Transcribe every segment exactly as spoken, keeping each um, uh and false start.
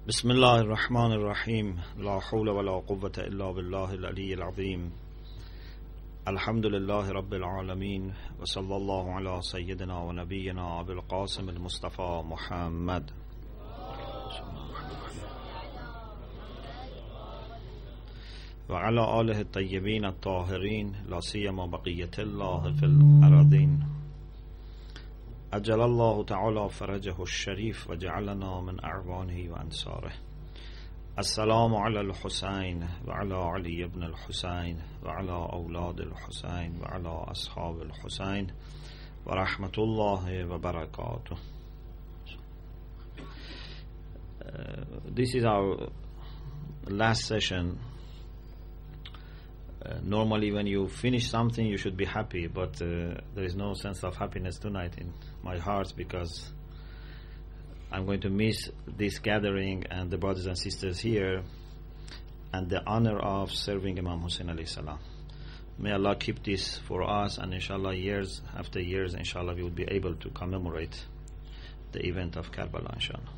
بسم الله الرحمن الرحيم لا حول ولا قوة إلا بالله العلي العظيم الحمد لله رب العالمين وصلى الله على سيدنا ونبينا أبي القاسم المصطفى محمد وعلى آله الطيبين الطاهرين لا سيما بقية الله في الأراضين أجل الله تعالى فرجه الشريف وجعلنا من أعوانه وأنصاره. السلام على الحسين وعلى علي بن الحسين وعلى أولاد الحسين وعلى أصحاب الحسين ورحمة الله وبركاته. Uh, this is our last session. Uh, normally when you finish something you should be happy, but uh, there is no sense of happiness tonight in my heart because I'm going to miss this gathering and the brothers and sisters here and the honor of serving Imam Hussein alayhi salam. May Allah keep this for us, and inshallah years after years inshallah we will be able to commemorate the event of Karbala inshallah.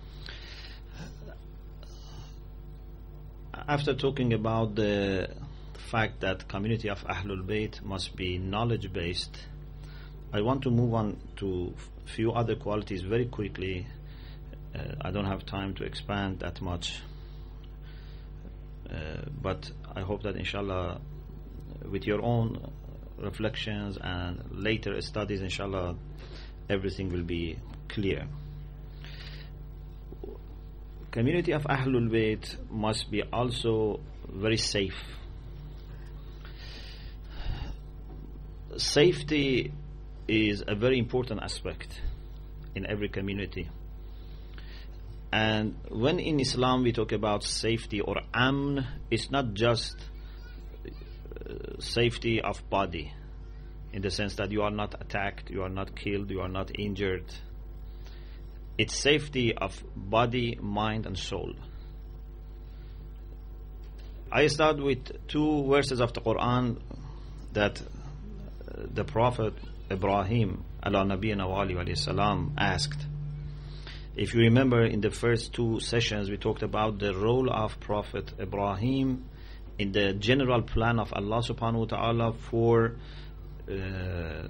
After talking about the fact that community of Ahlul Bayt must be knowledge based, I want to move on to a few other qualities very quickly. uh, I don't have time to expand that much, uh, but I hope that inshallah with your own reflections and later studies inshallah everything will be clear. Community of Ahlul Bayt must be also very safe. Safety is a very important aspect in every community, and when in Islam we talk about safety or amn, it's not just uh, safety of body in the sense that you are not attacked, you are not killed, you are not injured. It's safety of body, mind and soul. I start with two verses of the Quran that the Prophet Ibrahim ala nabiyina wa alayhi salam asked. If you remember, in the first two sessions we talked about the role of Prophet Ibrahim in the general plan of Allah subhanahu wa ta'ala for uh,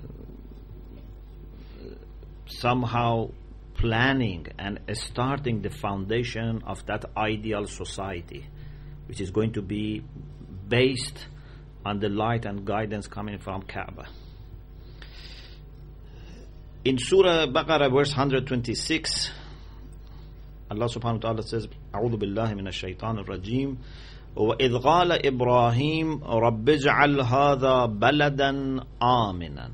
somehow planning and starting the foundation of that ideal society which is going to be based on the light and guidance coming from Kaaba. In Surah Baqarah verse one hundred twenty-six, Allah subhanahu wa ta'ala says, أعوذ بالله من الشيطان الرجيم وإذ قال إبراهيم رب اجعل هذا بلدا آمنا.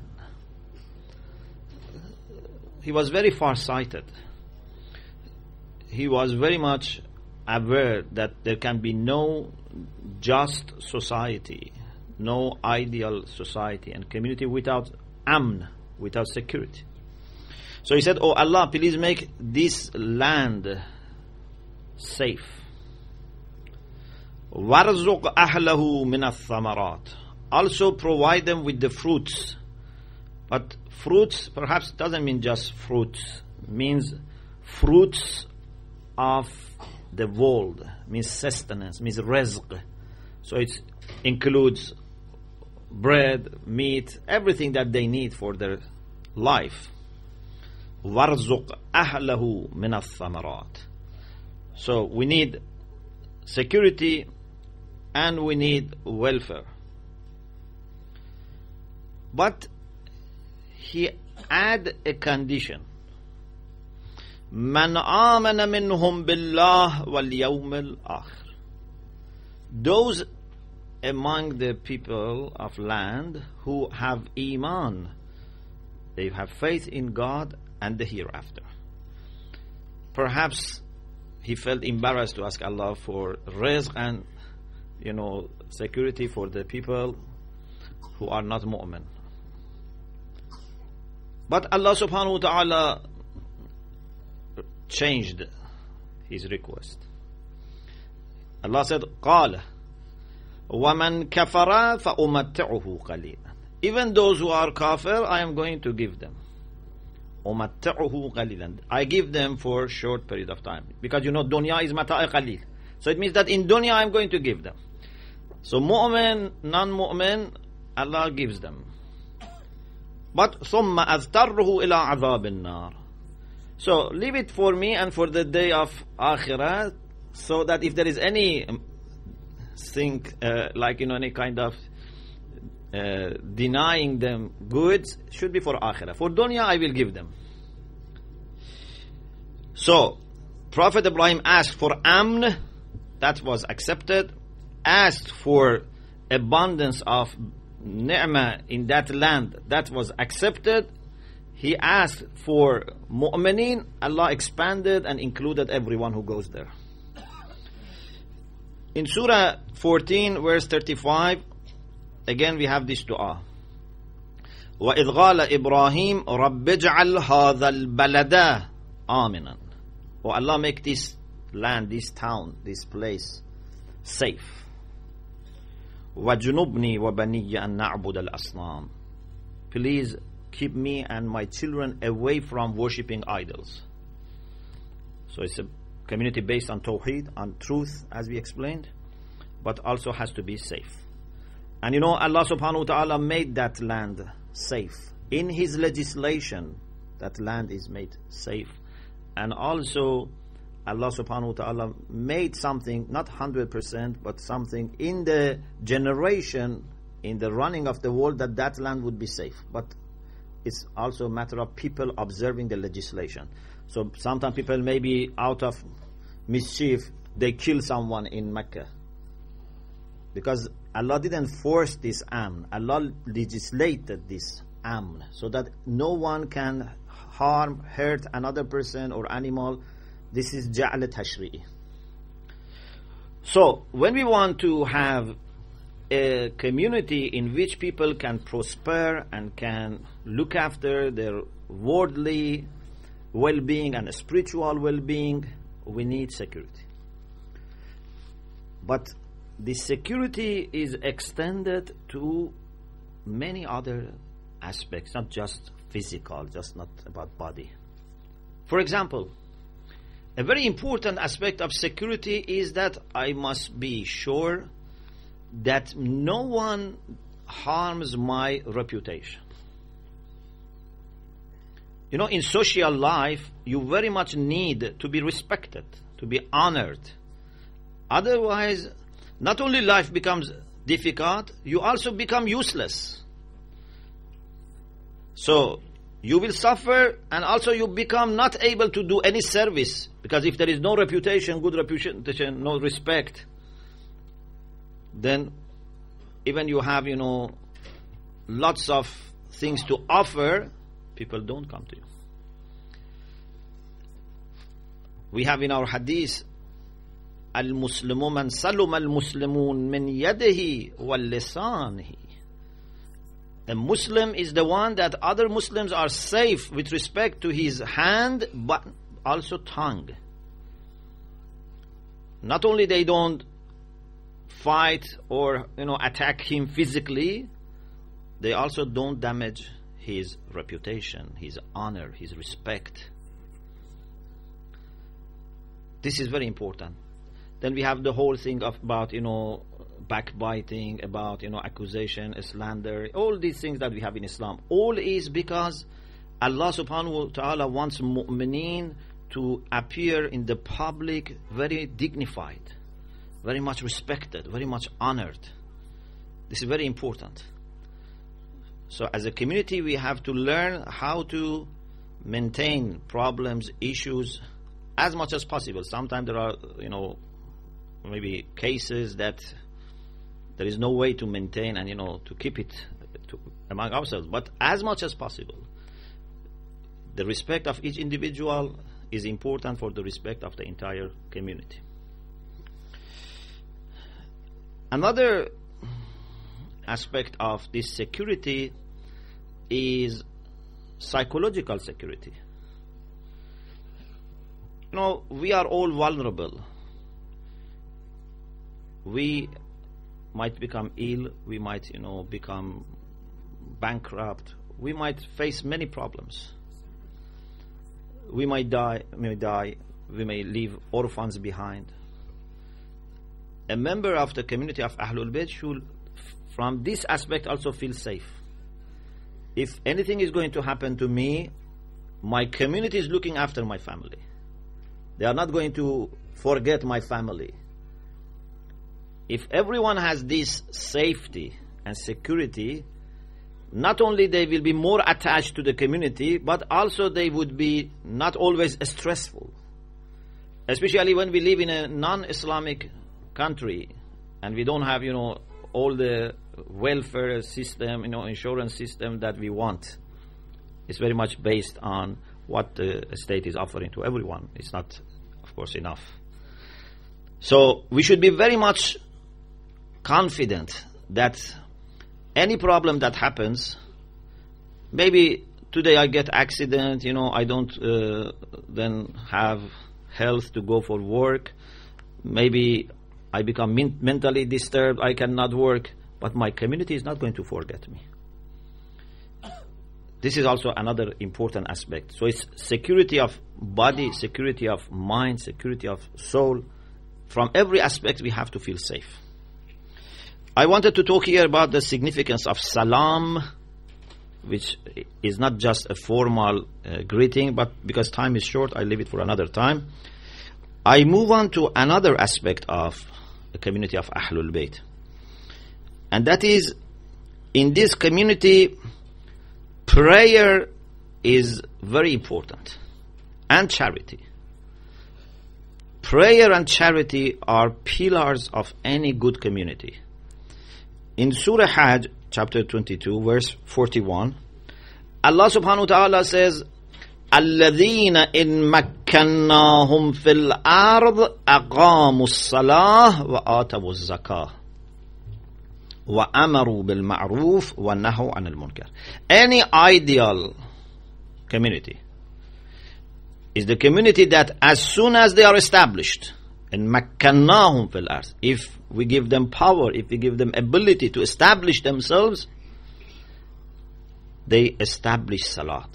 He was very far-sighted. He was very much aware that there can be no just society, no ideal society and community without amn, without security. So he said, oh Allah, please make this land safe. وَارْزُقْ أَهْلَهُ مِنَ الثَّمَرَاتِ. Also provide them with the fruits. But fruits perhaps doesn't mean just fruits, means fruits of the world, means sustenance, means rizq. So it includes bread, meat, everything that they need for their life. وَارْزُقْ أَهْلَهُ مِنَ الثَّمَرَاتِ. So we need security and we need welfare. But he add a condition. مَنْ آمَنَ مِنْهُمْ بِاللَّهِ وَالْيَوْمِ الْآخِرِ. Those among the people of land who have iman, they have faith in God and the hereafter. Perhaps he felt embarrassed to ask Allah for rizq and, you know, security for the people who are not mu'min. But Allah subhanahu wa ta'ala changed his request. Allah said, قَالَ وَمَنْ كَفَرَ فَأُمَتِّعُهُ قَلِيلًا. Even those who are kafir, I am going to give them. أُمَتِّعُهُ قَلِيلًا. I give them for a short period of time. Because you know, dunya is mata'a qalil. So it means that in dunya I'm going to give them. So mu'min, non-mu'min, Allah gives them. But ثُمَّ أَذْتَرُّهُ إِلَىٰ عَذَابِ النَّارِ. So leave it for me and for the day of Akhirah, so that if there is any thing, uh, like, you know, any kind of uh, denying them goods, should be for Akhirah. For dunya, I will give them. So, Prophet Ibrahim asked for amn, that was accepted. Asked for abundance of ni'mah in that land, that was accepted. He asked for mu'mineen, Allah expanded and included everyone who goes there. In Surah fourteen, verse thirty-five, again we have this dua. وَإِذْ غَالَ إِبْرَاهِيمُ رَبِّ اجْعَلْ هَذَا الْبَلَدَ آمِنًا. Oh Allah, make this land, this town, this place safe. وَجُنُبْنِي وَبَنِيَّ أَن نَعْبُدَ الْأَصْنَامِ. Please keep me and my children away from worshipping idols. So it's a community based on tawheed, on truth, as we explained, but also has to be safe. And you know, Allah subhanahu wa ta'ala made that land safe. In His legislation, that land is made safe. And also, Allah subhanahu wa ta'ala made something, not one hundred percent, but something in the generation, in the running of the world, that that land would be safe. But it's also a matter of people observing the legislation. So sometimes people maybe out of mischief, they kill someone in Mecca. Because Allah didn't force this amn. Allah legislated this amn, so that no one can harm, hurt another person or animal. This is ja'al tashri'i. So when we want to have a community in which people can prosper and can look after their worldly well-being and spiritual well-being, we need security. But the security is extended to many other aspects, not just physical, just not about body. For example, a very important aspect of security is that I must be sure that no one harms my reputation. You know, in social life, you very much need to be respected, to be honored. Otherwise, not only life becomes difficult, you also become useless. So, you will suffer, and also you become not able to do any service. Because if there is no reputation, good reputation, no respect, then even you have, you know, lots of things to offer, people don't come to you. We have in our hadith, Al-Muslimu man saluma al-Muslimun min yadihi wal lisanihi. A Muslim is the one that other Muslims are safe with respect to his hand, but also tongue. Not only they don't fight or, you know, attack him physically, they also don't damage his reputation, his honor, his respect. This is very important. Then we have the whole thing of, about, you know, backbiting, about, you know, accusation, slander, all these things that we have in Islam. All is because Allah subhanahu wa ta'ala wants mu'mineen to appear in the public very dignified, very much respected, very much honored. This is very important. So as a community, we have to learn how to maintain problems, issues, as much as possible. Sometimes there are, you know, maybe cases that there is no way to maintain and, you know, to keep it to, among ourselves. But as much as possible, the respect of each individual is important for the respect of the entire community. Another aspect of this security is psychological security. You know, we are all vulnerable. We might become ill, we might, you know, become bankrupt, we might face many problems. we might die, we may die, we may leave orphans behind. A member of the community of Ahlul Bayt should, from this aspect, also feel safe. If anything is going to happen to me, my community is looking after my family. They are not going to forget my family. If everyone has this safety and security, not only they will be more attached to the community, but also they would be not always stressful. Especially when we live in a non-Islamic country and we don't have, you know, all the welfare system, you know, insurance system that we want. It's very much based on what the state is offering to everyone. It's not, of course, enough. So we should be very much confident that any problem that happens, maybe today I get accident, you know, I don't uh, then have health to go for work. Maybe I become min- mentally disturbed, I cannot work, but my community is not going to forget me. This is also another important aspect. So it's security of body, security of mind, security of soul. From every aspect we have to feel safe. I wanted to talk here about the significance of salam, which is not just a formal uh, greeting, but because time is short, I leave it for another time. I move on to another aspect of the community of Ahlul Bayt. And that is, in this community, prayer is very important, and charity. Prayer and charity are pillars of any good community. In Surah Hajj, chapter twenty-two, verse forty-one, Allah subhanahu wa ta'ala says, الَّذِينَ إِن مَكَّنَّاهُمْ فِي الْأَرْضِ أَقَامُوا الصَّلَاةَ وَآتَوُا الزَّكَاةَ وَأَمَرُوا بِالْمَعْرُوفِ وَنَهَوْا عَنِ الْمُنكَرِ. Any ideal community is the community that as soon as they are established, in مَكَّنَّاهُمْ فِي الْأَرْضِ, if we give them power, if we give them ability to establish themselves, they establish salat.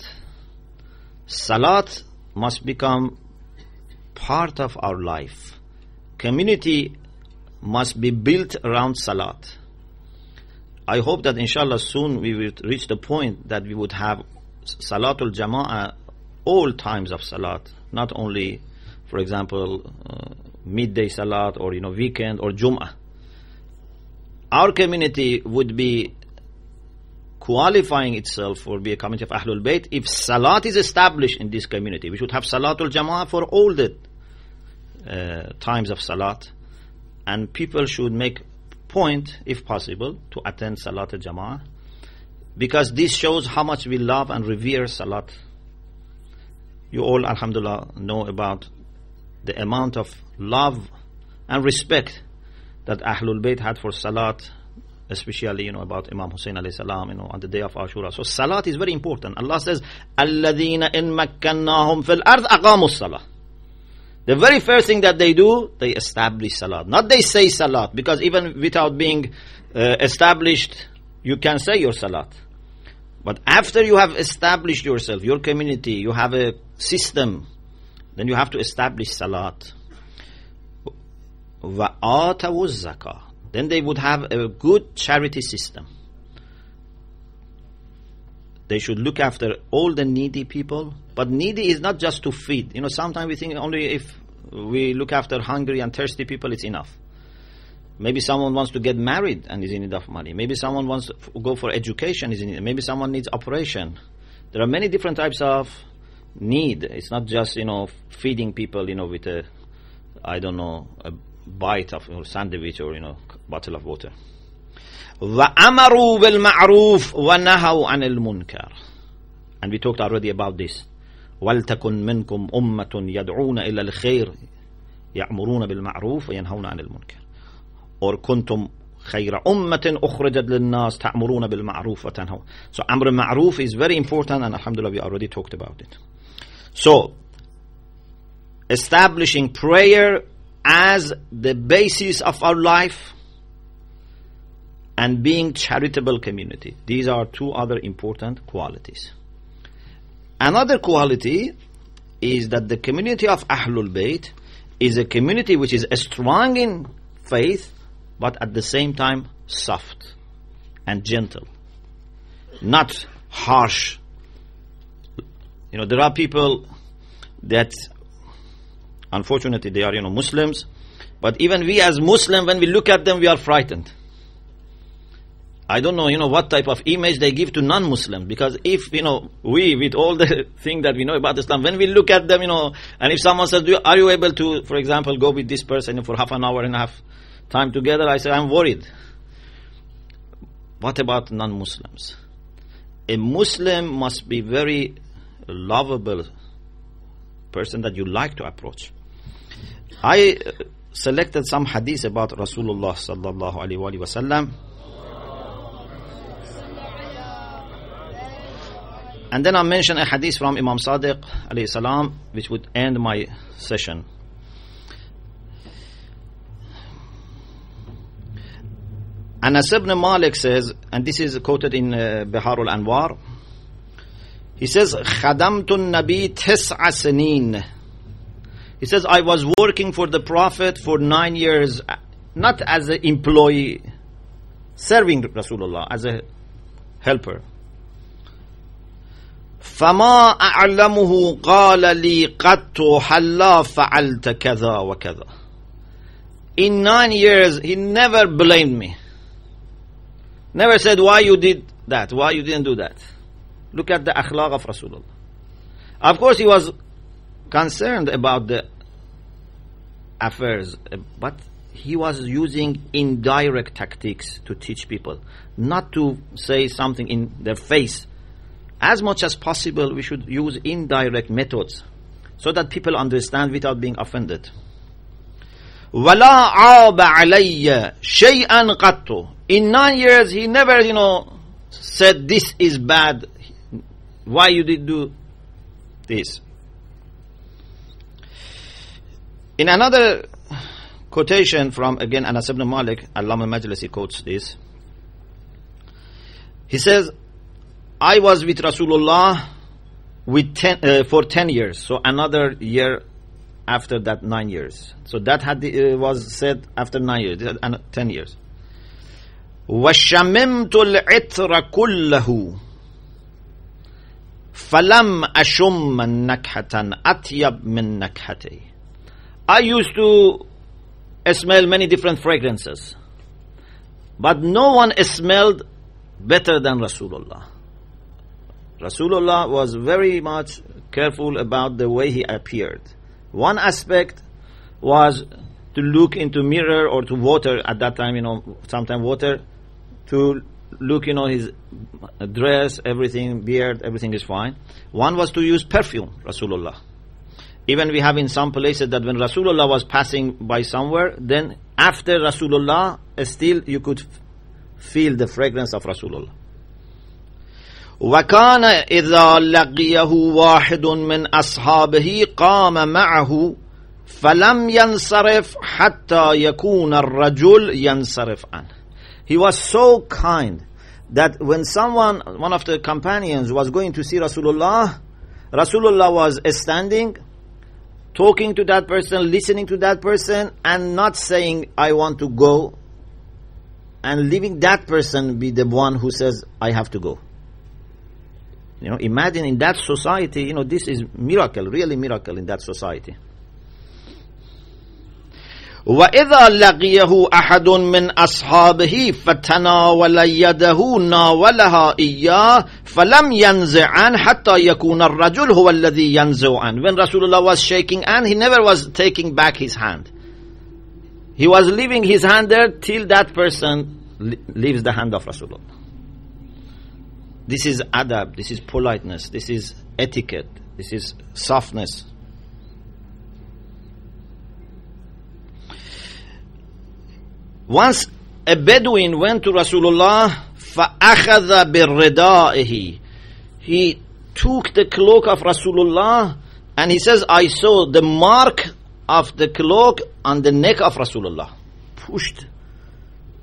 Salat must become part of our life. Community must be built around salat. I hope that inshallah soon we will reach the point that we would have Salatul Jama'ah all times of salat, not only, for example, uh, midday salat or, you know, weekend or Jum'ah. Our community would be qualifying itself for be a community of Ahlul Bayt if salat is established in this community. We should have Salatul Jama'ah for all the uh, times of salat, and people should make point, if possible, to attend Salat al-Jama'ah, because this shows how much we love and revere salat. You all, alhamdulillah, know about the amount of love and respect that Ahlul Bayt had for salat, especially, you know, about Imam Hussein alayhi salam, you know, on the day of Ashura. So salat is very important. Allah says, الَّذِينَ إِن مَكَّنَّاهُمْ فِي الْأَرْضِ أَقَامُوا الصَّلَاةَ. The very first thing that they do, they establish salat. Not they say salat, because even without being uh, established, you can say your salat. But after you have established yourself, your community, you have a system, then you have to establish salat. وَآتَوُوا الزَّكَاةَ. Then they would have a good charity system. They should look after all the needy people. But needy is not just to feed. You know, sometimes we think only if we look after hungry and thirsty people, it's enough. Maybe someone wants to get married and is in need of money. Maybe someone wants to go for education, is in need. Maybe someone needs operation. There are many different types of need. It's not just, you know, feeding people, you know, with a, I don't know, a bite of, you know, sandwich or, you know, bottle of water. وَأَمَرُوا بِالْمَعْرُوفِ وَنَهَوْا عَنِ الْمُنكَرِ. And we talked already about this. وَلْتَكُنْ مِنْكُمْ أُمَّةٌ يَدْعُونَ إِلَى الْخَيْرِ يَأْمُرُونَ بِالْمَعْرُوفِ وَيَنْهَوْنَ عَنِ الْمُنكَرِ. Or كُنْتُمْ خَيْرَ أُمَّةٍ أُخْرِجَتْ لِلنَّاسِ تَأْمُرُونَ بِالْمَعْرُوفِ وَتَنْهَوْنَ. So Amr al-Ma'ruf is very important, and alhamdulillah we already talked about it. So establishing prayer as the basis of our life and being charitable community. These are two other important qualities. Another quality is that the community of Ahlul Bayt is a community which is strong in faith, but at the same time soft and gentle, not harsh. You know, there are people that, unfortunately, they are, you know, Muslims, but even we as Muslims, when we look at them, we are frightened. I don't know, you know, what type of image they give to non-Muslims, because if, you know, we, with all the thing that we know about Islam, when we look at them, you know, and if someone says, are you able to, for example, go with this person for half an hour and a half time together, I say, I'm worried. What about non-Muslims? A Muslim must be very lovable person that you like to approach. I selected some hadith about Rasulullah sallallahu alaihi wasallam, and then I mention a hadith from Imam Sadiq alayhi salam, which would end my session. Anas ibn Malik says, and this is quoted in uh, Bihar al-Anwar, he says, خَدَمْتُ النَّبِي تِسْعَ سِنِينَ. He says, I was working for the Prophet for nine years, not as an employee, serving Rasulullah, as a helper. فَمَا أَعْلَمُهُ قَالَ لِي قَدْتُ حَلَّا فَعَلْتَ كَذَا وَكَذَا. In nine years, he never blamed me. Never said, why you did that, why you didn't do that. Look at the akhlaq of Rasulullah. Of course, he was concerned about the affairs, but he was using indirect tactics to teach people, not to say something in their face. As much as possible, we should use indirect methods so that people understand without being offended. وَلَا عَابَ عَلَيَّ شَيْئًا قَطُّ. In nine years, he never, you know, said this is bad. Why you did do this? In another quotation from, again, Anas ibn Malik, Allama Majlisi quotes this. He says, I was with Rasulullah with ten, uh, for ten years. So another year after that nine years. So that had uh, was said after nine years, uh, ten years. وَشَمِمْتُ الْعِطْرَ كُلَّهُ فَلَمْ أَشُمَّ نَكْحَةً أَطْيَبْ مِنْ نَكْحَتِهِ. I used to smell many different fragrances, but no one smelled better than Rasulullah. Rasulullah was very much careful about the way he appeared. One aspect was to look into mirror or to water at that time, you know, sometimes water, to look, you know, his dress, everything, beard, everything is fine. One was to use perfume, Rasulullah. Even we have in some places that when Rasulullah was passing by somewhere, then after Rasulullah, still you could feel the fragrance of Rasulullah. وَكَانَ إِذَا لَقِيَهُ وَاحِدٌ مِّنْ أَصْحَابِهِ قَامَ مَعَهُ فَلَمْ يَنْصَرِفْ حَتَّى يَكُونَ الرَّجُلُ يَنْصَرِفْ عَنْهُ. He was so kind that when someone, one of the companions was going to see Rasulullah, Rasulullah was standing, talking to that person, listening to that person, and not saying, I want to go, and leaving that person be the one who says, I have to go. You know, imagine in that society, you know, this is miracle, really miracle in that society. وَإِذَا لَقِيَهُ أَحَدٌ مِّنْ أَصْحَابِهِ فَتَنَاوَلَ يَدَهُ نَاوَلَهَا إِيَّاهُ فَلَمْ يَنْزِعْ عَنْهُ حَتَّى يَكُونَ الرَّجُلُ هُوَ الَّذِي يَنْزِعُ عَنْهُ. When Rasulullah was shaking hand, he never was taking back his hand. He was leaving his hand there till that person leaves the hand of Rasulullah. This is adab, this is politeness, this is etiquette, this is softness. Once a Bedouin went to Rasulullah, فَأَخَذَ بِالرِّدَائِهِ. He took the cloak of Rasulullah and he says, I saw the mark of the cloak on the neck of Rasulullah. Pushed.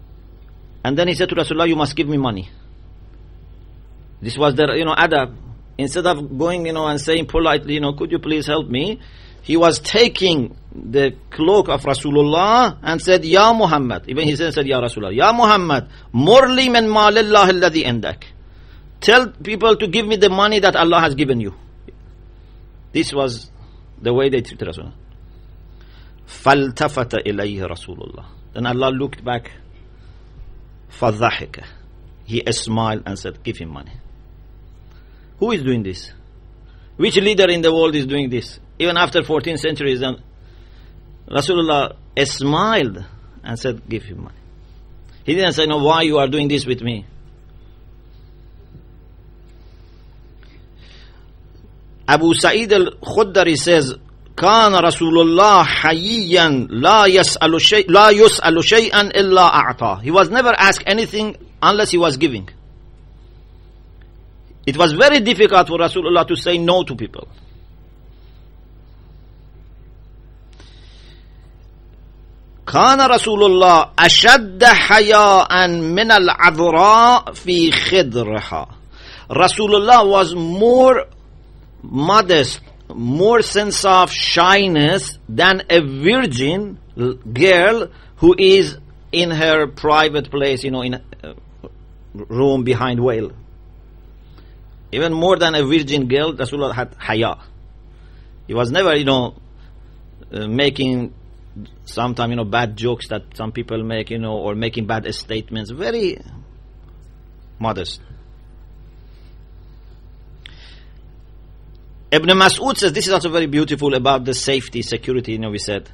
And then he said to Rasulullah, you must give me money. This was the, you know, adab. instead of going, you know, and saying politely, you know, could you please help me? He was taking the cloak of Rasulullah and said, Ya Muhammad. Even he said, Ya Rasulullah, Ya Muhammad, Murli min malillah alladhi indak. Tell people to give me the money that Allah has given you. This was the way they treated Rasulullah. فَالْتَفَتَ إِلَيْهِ رَسُولُ اللَّهِ. Then Allah looked back. فَضَحِكَ. He smiled and said, give him money. Who is doing this? Which leader in the world is doing this? Even after fourteen centuries, then Rasulullah smiled and said, give him money. He didn't say, no, why you are doing this with me? Abu Sa'id al-Khudri says, كان رسول الله حييا لا يسأل شيء لا يسأل شيئا إلا أعطاه. He was never asked anything unless he was giving. It was very difficult for Rasulullah to say no to people. كان رسول الله أشد حياء من العذراء في خدرها. Rasulullah was more modest, more sense of shyness than a virgin girl who is in her private place, you know, in a room behind veil. Even more than a virgin girl, Rasulullah had haya. He was never, you know, uh, making sometimes, you know, bad jokes that some people make, you know, or making bad statements. Very modest. Ibn Mas'ud says, this is also very beautiful about the safety, security, you know, we said.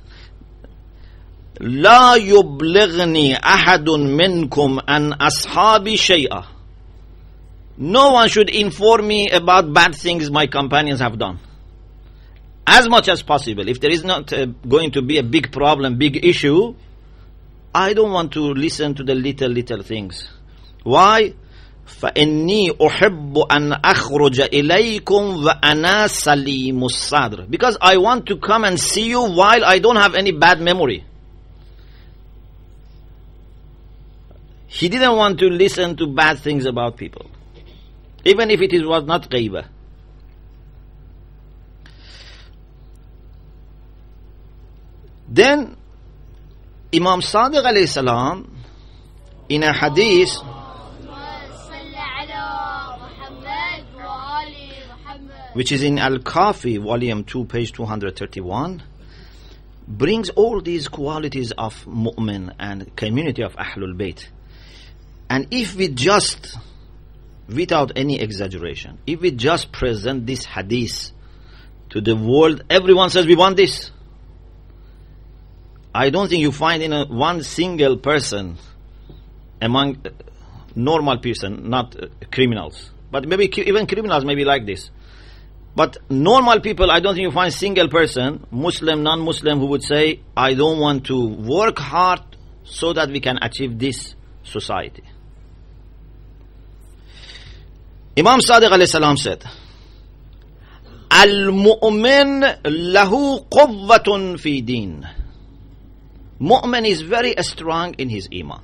لا يبلغني أحد منكم أن أصحابي شيئا. No one should inform me about bad things my companions have done. As much as possible. If there is not uh, going to be a big problem, big issue, I don't want to listen to the little, little things. Why? فَإِنِّي أُحِبُّ أَنْ أَخْرُجَ إِلَيْكُمْ وَأَنَا سَلِيمُ الصَّدْرِ. Because I want to come and see you while I don't have any bad memory. He didn't want to listen to bad things about people. Even if it is, was not ghaibah. Then, Imam Sadiq alayhi salam, in a hadith, which is in Al-Kafi, volume two, page two hundred thirty-one, brings all these qualities of mu'min and community of Ahlul Bayt. And if we just, without any exaggeration, if we just present this hadith to the world, everyone says we want this. I don't think you find in a, one single person among normal person, not uh, criminals, but maybe even criminals may be like this. But normal people, I don't think you find a single person, Muslim, non-Muslim, who would say, I don't want to work hard so that we can achieve this society. Imam Sadiq alayhi salam said, Al-mu'min lahu quvvatun fi din. Mu'min is very strong in his iman.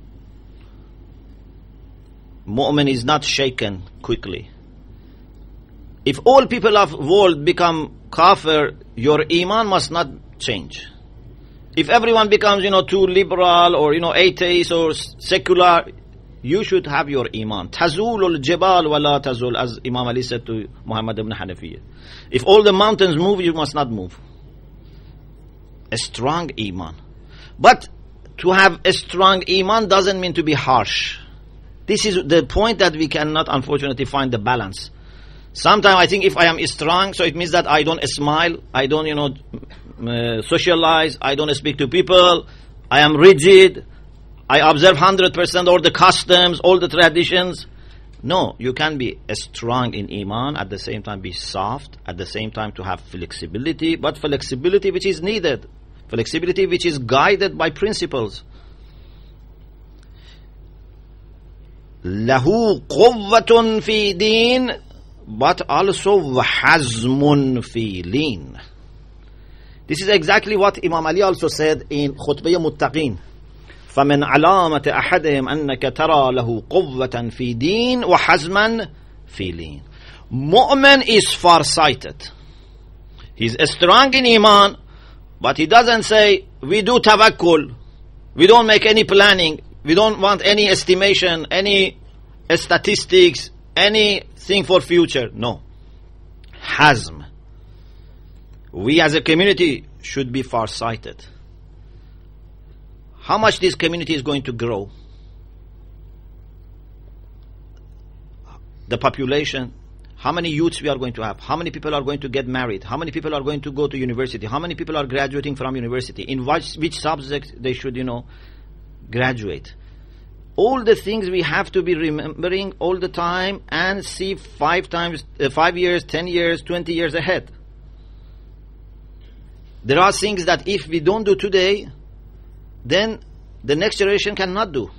Mu'min is not shaken quickly. If all people of world become kafir, your iman must not change. If everyone becomes, you know, too liberal or, you know, atheist or secular, you should have your iman. Tazulul jibal wa la tazul, as Imam Ali said to Muhammad ibn Hanafiyyah. If all the mountains move, you must not move. A strong iman. But to have a strong iman doesn't mean to be harsh. This is the point that we cannot, unfortunately, find the balance. Sometimes I think if I am strong, so it means that I don't smile, I don't, you know, uh, socialize, I don't speak to people, I am rigid, I observe one hundred percent all the customs, all the traditions. No, you can be strong in iman, at the same time be soft, at the same time to have flexibility, but flexibility which is needed, flexibility which is guided by principles. Lahu quvvatun fi din, but also hazmun fi lin. This is exactly what Imam Ali also said in Khutbah Muttaqin. فَمِنْ عَلَامَةِ أَحَدِهِمْ أَنَّكَ تَرَى لَهُ قُوَّةً فِي دِينٍ وَحَزْمًا فِي لِينٍ. Mu'min is far-sighted. He's strong in iman, but he doesn't say, we do tawakkul, we don't make any planning, we don't want any estimation, any statistics, anything for future. No. Hazm. We as a community should be far-sighted. How much this community is going to grow? The population, how many youths we are going to have, how many people are going to get married, how many people are going to go to university, how many people are graduating from university, in which, which subject they should, you know, graduate. All the things we have to be remembering all the time and see five times, uh, five years, ten years, twenty years ahead. There are things that if we don't do today, then the next generation cannot do.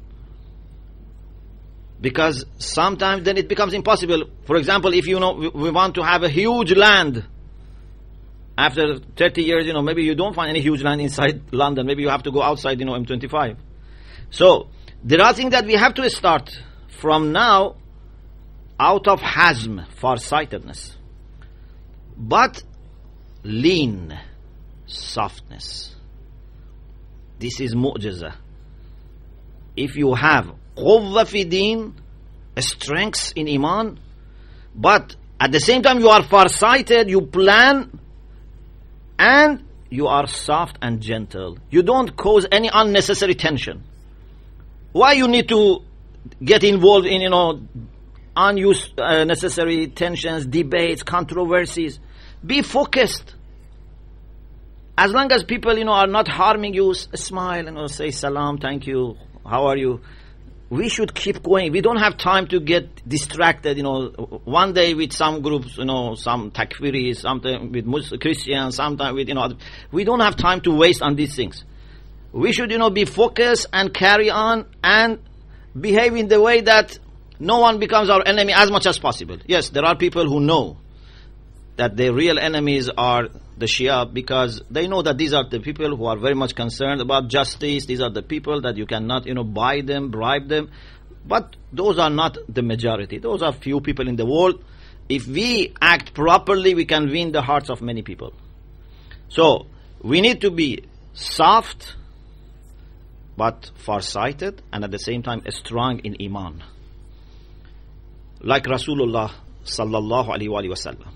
Because sometimes then it becomes impossible. For example, if you know we, we want to have a huge land, after thirty years, you know, maybe you don't find any huge land inside London. Maybe you have to go outside, you know, M twenty-five. So, there are things that we have to start from now out of hazm, far-sightedness. But lean, softness. This is mu'jiza. If you have quwwa fi deen, strength in iman, but at the same time you are far-sighted, you plan, and you are soft and gentle. You don't cause any unnecessary tension. Why you need to get involved in, you know, unused, uh, necessary tensions, debates, controversies? Be focused. As long as people, you know, are not harming you, smile and, you know, say salam, thank you, how are you? We should keep going. We don't have time to get distracted, you know, one day with some groups, you know, some takfiris, sometimes with Muslim, Christians, sometimes with, you know, we don't have time to waste on these things. We should, you know, be focused and carry on and behave in the way that no one becomes our enemy as much as possible. Yes, there are people who know that their real enemies are the Shia, because they know that these are the people who are very much concerned about justice. These are the people that you cannot, you know, buy them, bribe them. But those are not the majority. Those are few people in the world. If we act properly, we can win the hearts of many people. So, we need to be soft, but far-sighted, and at the same time strong in iman. Like Rasulullah sallallahu alaihi wasallam.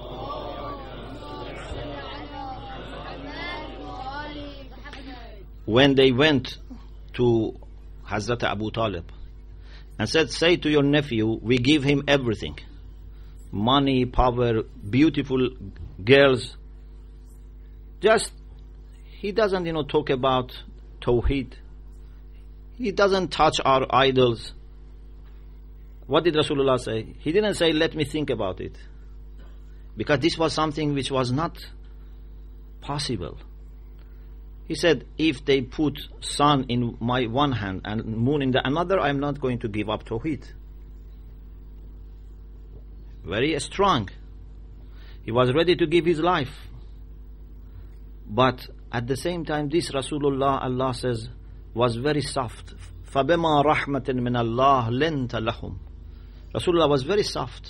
When they went to Hazrat Abu Talib and said, say to your nephew, we give him everything. Money, power, beautiful girls. Just, he doesn't, you know, talk about Tawheed. He doesn't touch our idols. What did Rasulullah say? He didn't say, let me think about it. Because this was something which was not possible. He said, if they put sun in my one hand and moon in the another, I'm not going to give up Tawheed. Very strong. He was ready to give his life. But at the same time, this Rasulullah, Allah says, was very soft. فَبِمَا رَحْمَةٍ مِّنَ اللَّهِ لِنْتَ لَهُمْ. Rasulullah was very soft.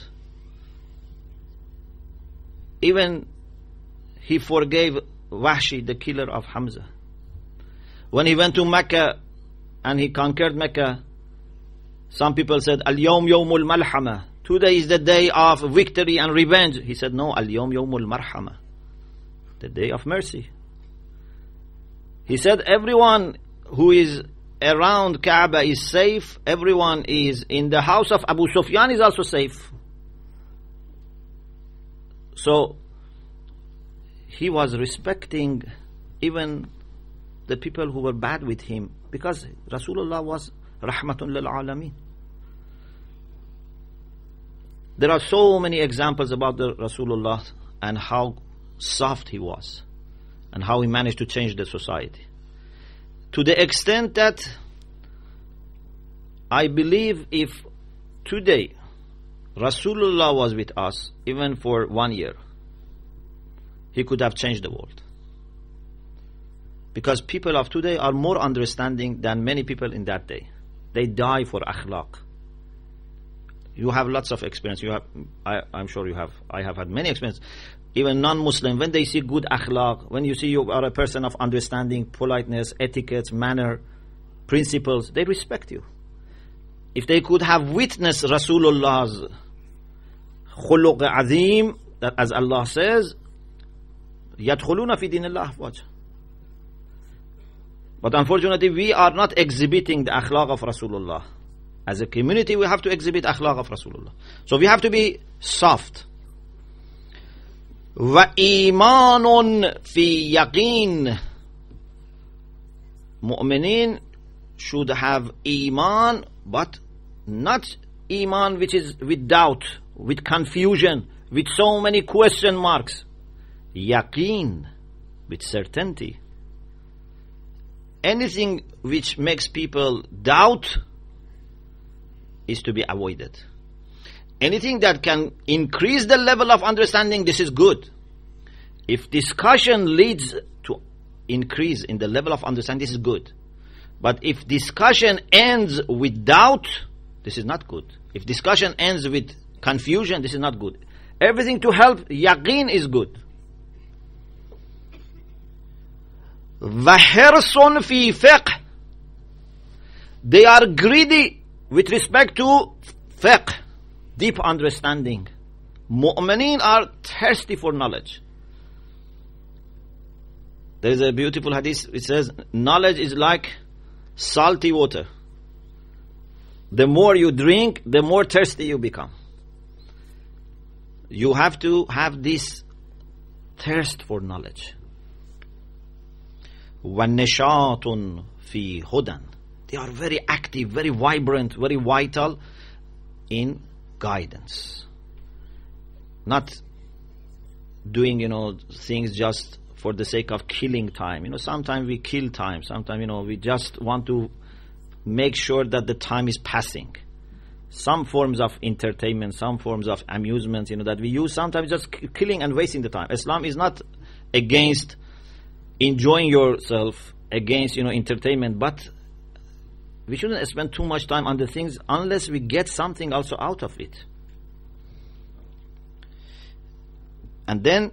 Even he forgave Wahshi, the killer of Hamza. When he went to Mecca and he conquered Mecca, some people said, Al-Yawm Yawmul Malhama. Today is the day of victory and revenge. He said, no, Al-Yawm Yawmul Marhama. The day of mercy. He said, everyone who is around Kaaba is safe. Everyone is in the house of Abu Sufyan is also safe. So, he was respecting even the people who were bad with him, because Rasulullah was rahmatun lil alameen. There are so many examples about the Rasulullah and how soft he was and how he managed to change the society. To the extent that I believe if today Rasulullah was with us even for one year, he could have changed the world. Because people of today are more understanding than many people in that day. They die for akhlaq. You have lots of experience. You have, I, I'm sure you have. I have had many experiences. Even non-Muslim, when they see good akhlaq, when you see you are a person of understanding, politeness, etiquette, manner, principles, they respect you. If they could have witnessed Rasulullah's khuluq azim, that as Allah says, yadkhuluna fi dinillah afwaj. But unfortunately, we are not exhibiting the akhlaq of Rasulullah. As a community, we have to exhibit akhlaq of Rasulullah. So we have to be soft. وَإِيمَانٌ فِي يَقِينٍ. Mu'mineen should have iman, but not iman which is with doubt, with confusion, with so many question marks. Yaqeen, with certainty. Anything which makes people doubt is to be avoided. Anything that can increase the level of understanding, this is good. If discussion leads to increase in the level of understanding, this is good. But if discussion ends with doubt, this is not good. If discussion ends with confusion, this is not good. Everything to help yaqeen is good. وَحِرْصٌ فِي فِقْهٍ. They are greedy with respect to fiqh, deep understanding. Mu'mineen are thirsty for knowledge. There is a beautiful hadith which says, knowledge is like salty water. The more you drink, the more thirsty you become. You have to have this thirst for knowledge. وَالنَّشَاطٌ فِي هُدًى. They are very active, very vibrant, very vital in guidance. Not doing, you know, things just for the sake of killing time. You know, sometimes we kill time. Sometimes, you know, we just want to make sure that the time is passing. Some forms of entertainment, some forms of amusement, you know, that we use, sometimes just killing and wasting the time. Islam is not against enjoying yourself, against, you know, entertainment, but we shouldn't spend too much time on the things unless we get something also out of it. And then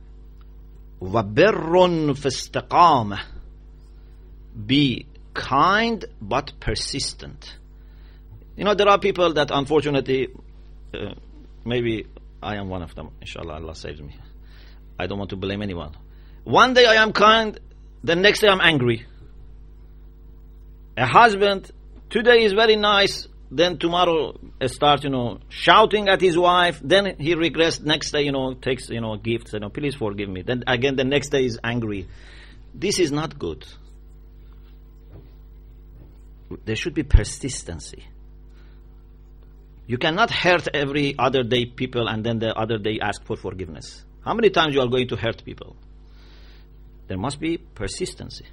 وَبِرٌّ فِاسْتِقَامَةٍ. Be kind but persistent. You know, there are people that unfortunately, uh, maybe I am one of them. Inshallah, Allah saves me. I don't want to blame anyone. One day I am kind, the next day I'm angry. A husband, today is very nice, then tomorrow starts, you know, shouting at his wife, then he regrets, next day, you know, takes, you know, gifts, you know, please forgive me. Then again, the next day is angry. This is not good. There should be persistency. You cannot hurt every other day people and then the other day ask for forgiveness. How many times you are going to hurt people? There must be persistency.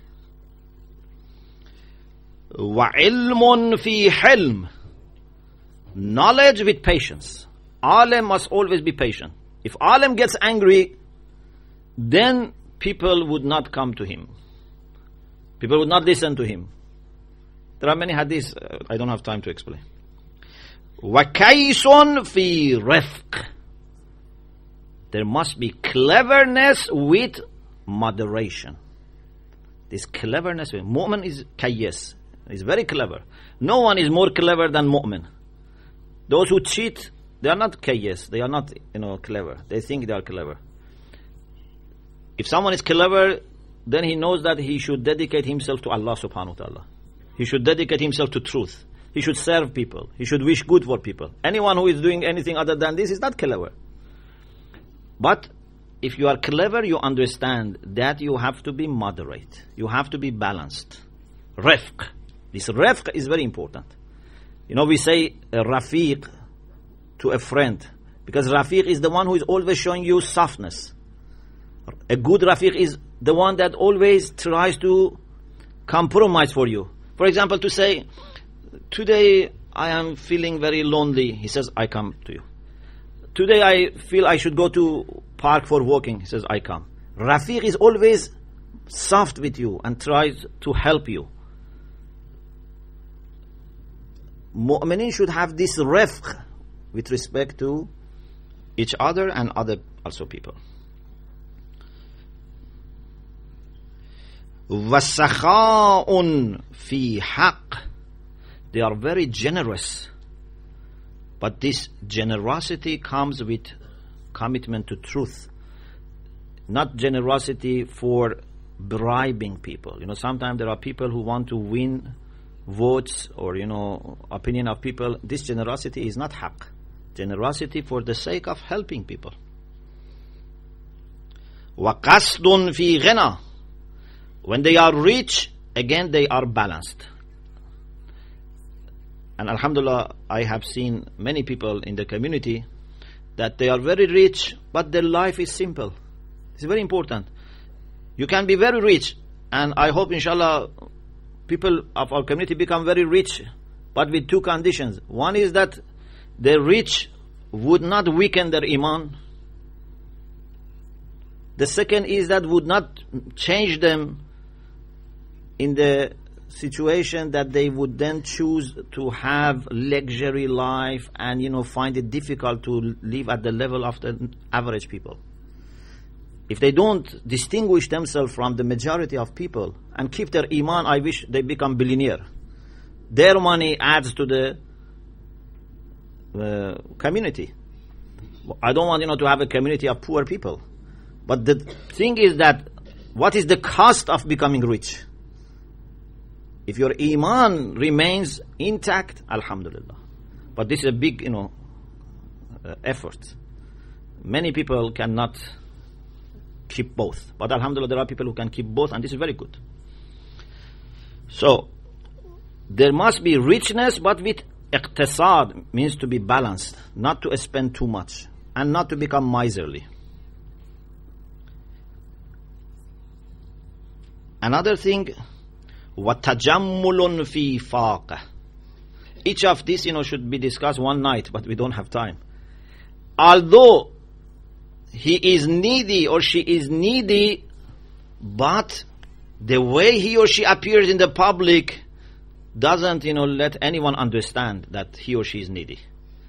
وَعِلْمٌ فِي حِلْمٍ. Knowledge with patience. Alim must always be patient. If Alim gets angry, then people would not come to him. People would not listen to him. There are many hadiths, uh, I don't have time to explain. وَكَيْسٌ فِي رِفْقٍ. There must be cleverness with moderation. This cleverness, mu'min is kayyis, is very clever. No one is more clever than mu'min. Those who cheat, they are not kayyis, they are not, you know, clever. They think they are clever. If someone is clever, then he knows that he should dedicate himself to Allah subhanahu wa ta'ala. He should dedicate himself to truth. He should serve people. He should wish good for people. Anyone who is doing anything other than this is not clever. But if you are clever, you understand that you have to be moderate. You have to be balanced. Rifq. This rifq is very important. You know, we say uh, rafiq to a friend, because rafiq is the one who is always showing you softness. A good rafiq is the one that always tries to compromise for you. For example, to say, today I am feeling very lonely. He says, I come to you. Today I feel I should go to park for walking. He says, I come. Rafiq is always soft with you and tries to help you. Mu'minin should have this rifq with respect to each other and other also people. وَسَخَاءٌ فِي حَقٍّ. They are very generous. But this generosity comes with commitment to truth. Not generosity for bribing people. You know, sometimes there are people who want to win votes or, you know, opinion of people. This generosity is not haqq. Generosity for the sake of helping people. وَقَصْدٌ فِي غِنَى. When they are rich, again they are balanced. And alhamdulillah, I have seen many people in the community that they are very rich, but their life is simple. It's very important. You can be very rich, and I hope inshallah people of our community become very rich, but with two conditions. One is that the rich would not weaken their iman. The second is that would not change them in the situation that they would then choose to have luxury life and, you know, find it difficult to live at the level of the average people. If they don't distinguish themselves from the majority of people and keep their iman, I wish they become billionaire. Their money adds to the uh, community. I don't want, you know, to have a community of poor people. But the thing is that what is the cost of becoming rich? If your iman remains intact, alhamdulillah. But this is a big, you know, uh, effort. Many people cannot keep both. But alhamdulillah, there are people who can keep both, and this is very good. So, there must be richness, but with iqtisad, means to be balanced, not to spend too much, and not to become miserly. Another thing, وَتَجَمُّلٌ فِي فَاقَةٍ. Each of these, you know, should be discussed one night, but we don't have time. Although he is needy or she is needy, but the way he or she appears in the public doesn't, you know, let anyone understand that he or she is needy.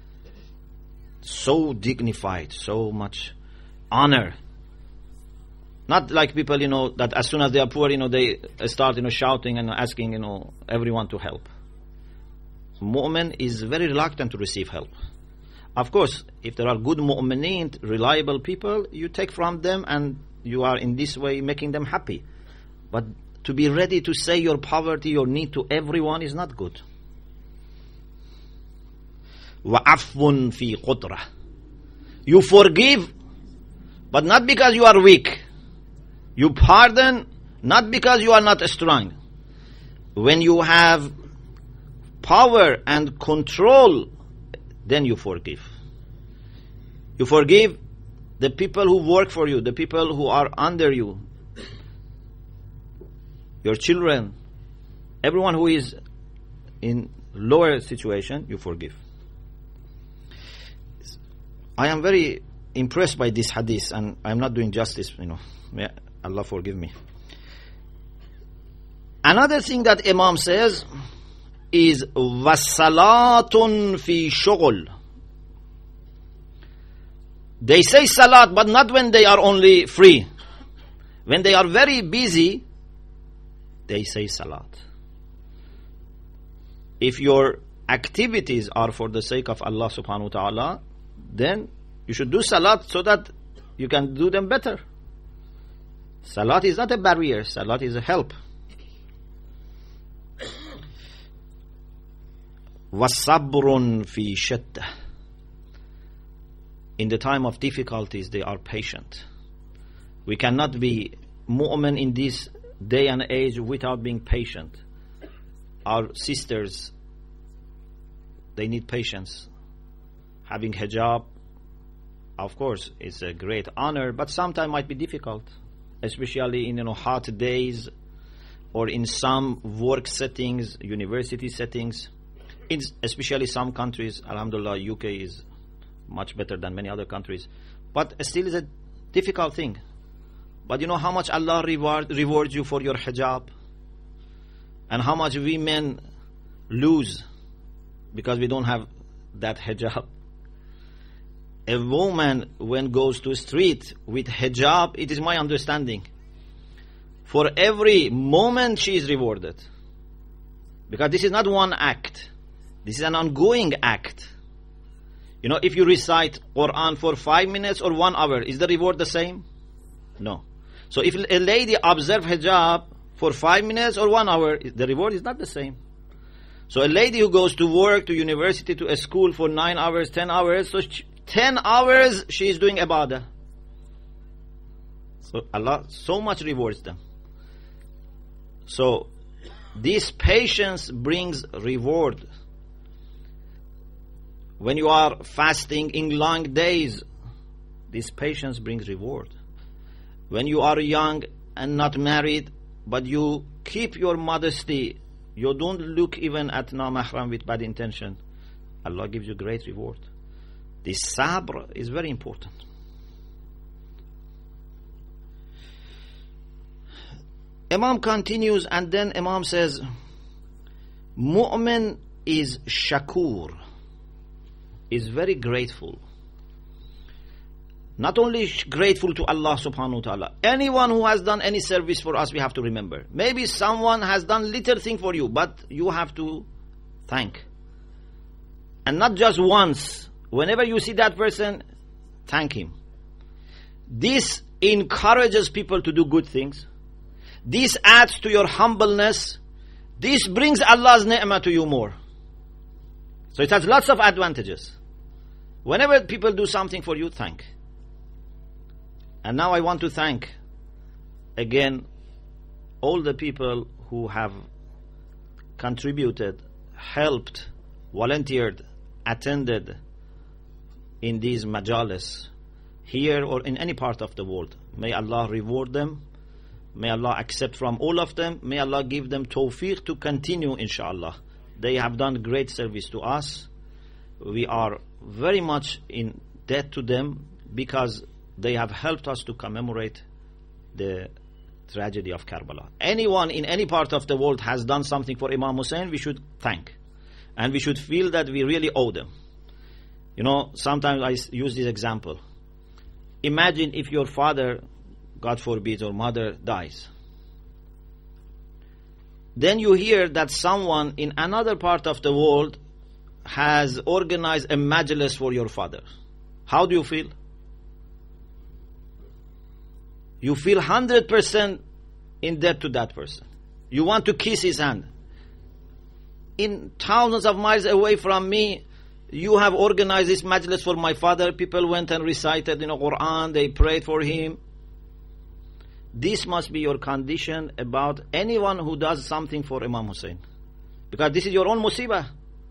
So dignified, so much honor. Not like people, you know, that as soon as they are poor, you know, they start, you know, shouting and asking, you know, everyone to help. Mu'min is very reluctant to receive help. Of course, if there are good mu'mineen, reliable people, you take from them and you are in this way making them happy. But to be ready to say your poverty, your need to everyone is not good. وَعَفْوٌ فِي قُدْرَةٍ. You forgive, but not because you are weak. You pardon, not because you are not strong. When you have power and control, then you forgive. You forgive the people who work for you, the people who are under you, your children, everyone who is in lower situation, you forgive. I am very impressed by this hadith, and I am not doing justice, you know. May Allah forgive me. Another thing that Imam says is وَصَلَاتٌ فِي شُغُلٍ. They say salat, but not when they are only free. When they are very busy, they say salat. If your activities are for the sake of Allah subhanahu wa ta'ala, then you should do salat so that you can do them better. Salat is not a barrier, salat is a help. وَصَبْرٌ فِي شَدَّةٍ. In the time of difficulties, they are patient. We cannot be mu'min in this day and age without being patient. Our sisters, they need patience. Having hijab, of course, is a great honor, but sometimes might be difficult, especially in, you know, hot days or in some work settings, university settings. In especially some countries, alhamdulillah, U K is much better than many other countries. But still is a difficult thing. But you know how much Allah reward, rewards you for your hijab? And how much we men lose because we don't have that hijab? a woman when goes to street with hijab, it is my understanding, for every moment she is rewarded. Because this is not one act. This is an ongoing act. You know, if you recite Quran for five minutes or one hour, is the reward the same? No. So if a lady observes hijab for five minutes or one hour, the reward is not the same. So a lady who goes to work, to university, to a school for nine hours, ten hours, so she, ten hours she is doing ibadah. So Allah so much rewards them. So this patience brings reward. When you are fasting in long days, this patience brings reward. When you are young and not married, but you keep your modesty, you don't look even at na-mahram with bad intention, Allah gives you great reward. This sabr is very important. Imam continues, and then Imam says, Mu'min is shakur, is very grateful. Not only grateful to Allah subhanahu wa ta'ala. Anyone who has done any service for us, we have to remember. Maybe someone has done little thing for you, but you have to thank. And not just once. Whenever you see that person, thank him. This encourages people to do good things. This adds to your humbleness. This brings Allah's ni'mah to you more. So it has lots of advantages. Whenever people do something for you, thank. And now I want to thank again all the people who have contributed, helped, volunteered, attended in these majalis, here or in any part of the world. May Allah reward them. May Allah accept from all of them. May Allah give them tawfiq to continue, inshallah. They have done great service to us. We are very much in debt to them because they have helped us to commemorate the tragedy of Karbala. Anyone in any part of the world has done something for Imam Hussein, we should thank. And we should feel that we really owe them. You know, sometimes I use this example. Imagine if your father, God forbid, or mother dies. Then you hear that someone in another part of the world has organized a majlis for your father. How do you feel? You feel one hundred percent in debt to that person. You want to kiss his hand. In thousands of miles away from me, you have organized this majlis for my father. People went and recited in the Quran. They prayed for him. This must be your condition about anyone who does something for Imam Hussein. Because this is your own musibah.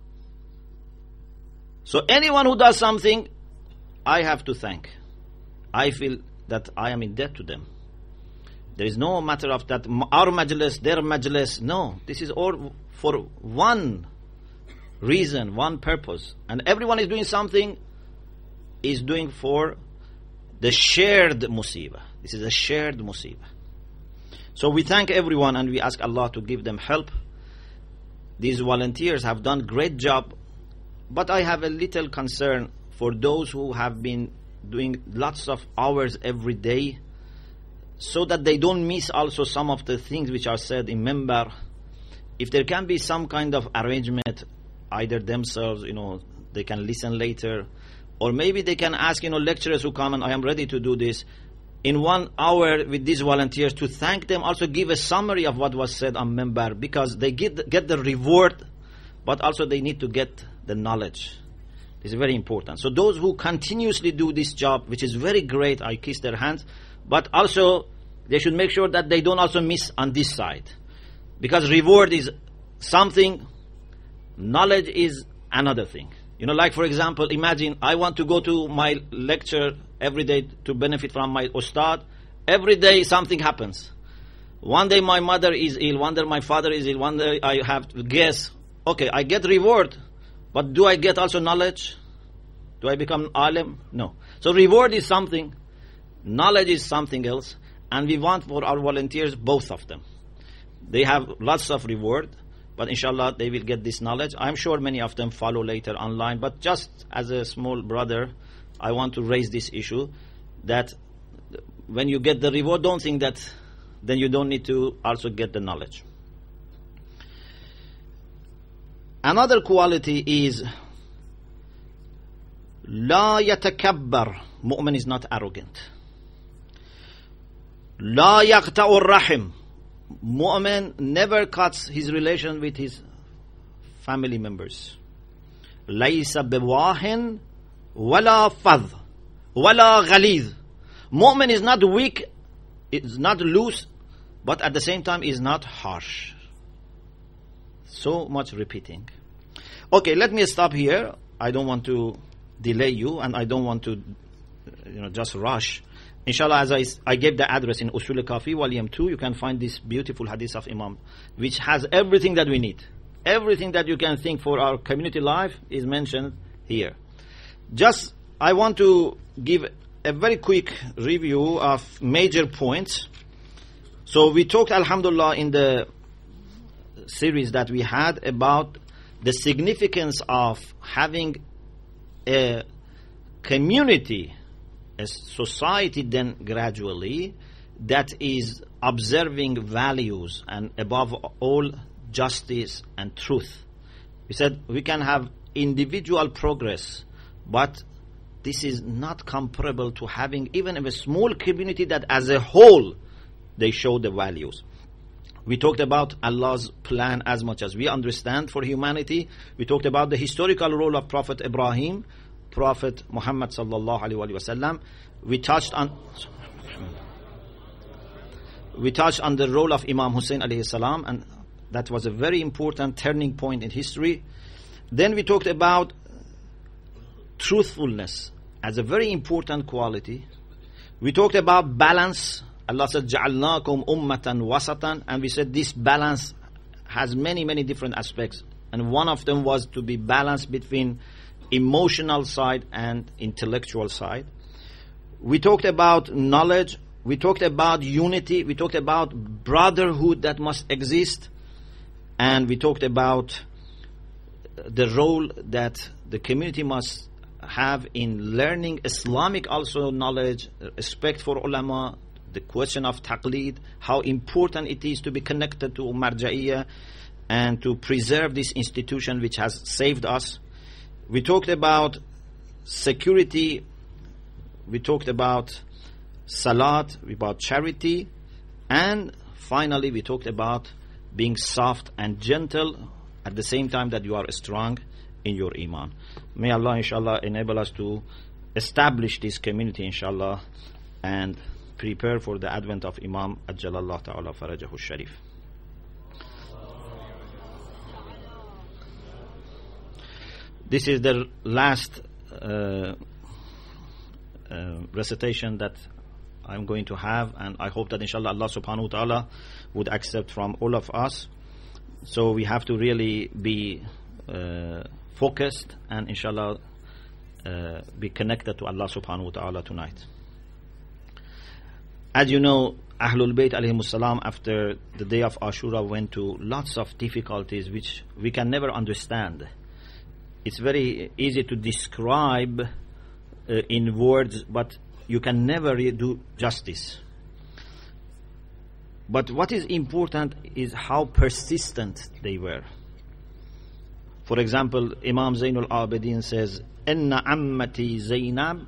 So anyone who does something, I have to thank. I feel that I am in debt to them. There is no matter of that, our majlis, their majlis. No, this is all for one reason, one purpose. And everyone is doing something, is doing for the shared musibah. This is a shared musibah. So we thank everyone and we ask Allah to give them help. These volunteers have done great job, but I have a little concern for those who have been doing lots of hours every day, so that they don't miss also some of the things which are said in Minbar. If there can be some kind of arrangement, either themselves, you know, they can listen later, or maybe they can ask, you know, lecturers who come, and I am ready to do this, in one hour with these volunteers to thank them, also give a summary of what was said on Minbar, because they get, get the reward, but also they need to get the knowledge. This is very important. So those who continuously do this job, which is very great, I kiss their hands, but also they should make sure that they don't also miss on this side. Because reward is something, knowledge is another thing. You know, like for example, imagine I want to go to my lecture every day to benefit from my ustad. Every day something happens. One day my mother is ill, one day my father is ill, one day I have to guess. Okay, I get reward. But do I get also knowledge? Do I become alim? No. So reward is something, knowledge is something else, and we want for our volunteers both of them. They have lots of reward, but inshallah they will get this knowledge. I'm sure many of them follow later online, but just as a small brother, I want to raise this issue, that when you get the reward, don't think that then you don't need to also get the knowledge. Another quality is لا يتكبر. Mu'min is not arrogant. لا يقطع الرحم. Mu'min never cuts his relation with his family members. ليس بواهن ولا فظ ولا غليظ. Mu'min is not weak, is not loose, but at the same time is not harsh. So much repeating. Okay, let me stop here. I don't want to delay you, and I don't want to, you know, just rush. Inshallah, as I, I gave the address in Usul al-Kafi, volume two, you can find this beautiful hadith of Imam, which has everything that we need. Everything that you can think for our community life is mentioned here. Just, I want to give a very quick review of major points. So we talked, alhamdulillah, in the series that we had about the significance of having a community, a society then gradually, that is observing values and above all justice and truth. We said we can have individual progress, but this is not comparable to having even a small community that as a whole they show the values. We talked about Allah's plan as much as we understand for humanity. We talked about the historical role of Prophet Ibrahim, Prophet Muhammad sallallahu alaihi wasallam. We touched on we touched on the role of Imam Hussein alayhi salam, and that was a very important turning point in history. Then we talked about truthfulness as a very important quality. We talked about balance. Allah said, جَعَلْنَاكُمْ أُمَّةً وَسَطًا, and we said this balance has many, many different aspects. And one of them was to be balanced between emotional side and intellectual side. We talked about knowledge. We talked about unity. We talked about brotherhood that must exist. And we talked about the role that the community must have in learning Islamic also knowledge, respect for ulama, the question of taqleed, how important it is to be connected to Marja'iyah and to preserve this institution which has saved us. We talked about security. We talked about salat, about charity. And finally, we talked about being soft and gentle at the same time that you are strong in your iman. May Allah, inshallah, enable us to establish this community, inshallah, and prepare for the advent of Imam Ajjalallah Ta'ala Farajahu Sharif. This is the last uh, uh, recitation that I'm going to have, and I hope that inshallah Allah subhanahu wa ta'ala would accept from all of us. So we have to really be uh, focused and inshallah uh, be connected to Allah subhanahu wa ta'ala tonight. As you know, Ahlul Bayt alayhimus salam, after the day of Ashura, went to lots of difficulties which we can never understand. It's very easy to describe uh, in words, but you can never do justice. But what is important is how persistent they were. For example, Imam Zainul Abidin says, Inna ammati Zainab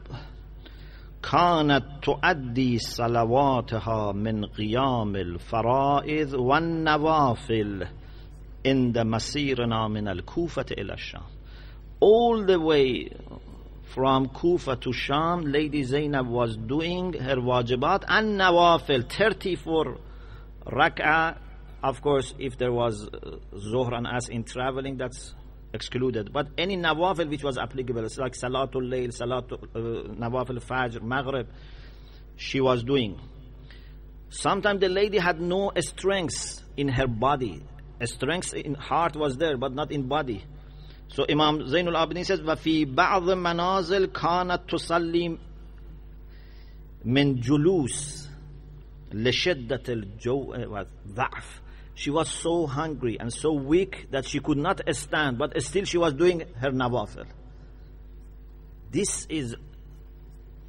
كانت تؤدي صلواتها من قيام الفرائض والنوافل عند مسيرنا من الكوفة إلى الشام. All the way from Kufa to Sham, Lady Zainab was doing her wajibat and nawafil, thirty-four rak'ah. Of course, if there was Zuhr and As in traveling, that's excluded. But any nawafil which was applicable, it's like Salatul Layl, Salatul uh, Nawafil Fajr, Maghrib, she was doing. Sometimes the lady had no strength in her body. A strength in heart was there, but not in body. So Imam Zainul Abidin says, وَفِي بَعْضِ مَنَازِلْ كَانَتْ تُصَلِّي مِنْ جُلُوسٍ لِشِدَّةِ الْجَوْءِ وَالضَّعْفِ. She was so hungry and so weak that she could not stand, but still she was doing her nawafil. This is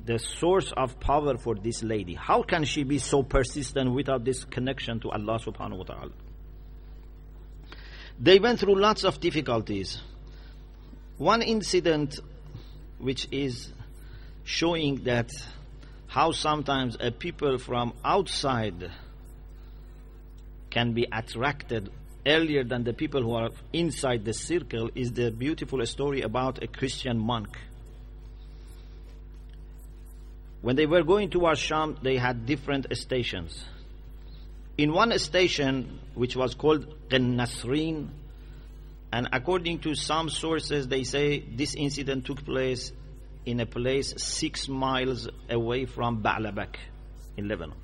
the source of power for this lady. How can she be so persistent without this connection to Allah subhanahu wa ta'ala? They went through lots of difficulties. One incident which is showing that how sometimes a people from outside can be attracted earlier than the people who are inside the circle is the beautiful story about a Christian monk. When they were going towards Sham, they had different stations. In one station, which was called Qannasrin, and according to some sources, they say this incident took place in a place six miles away from Ba'labak in Lebanon.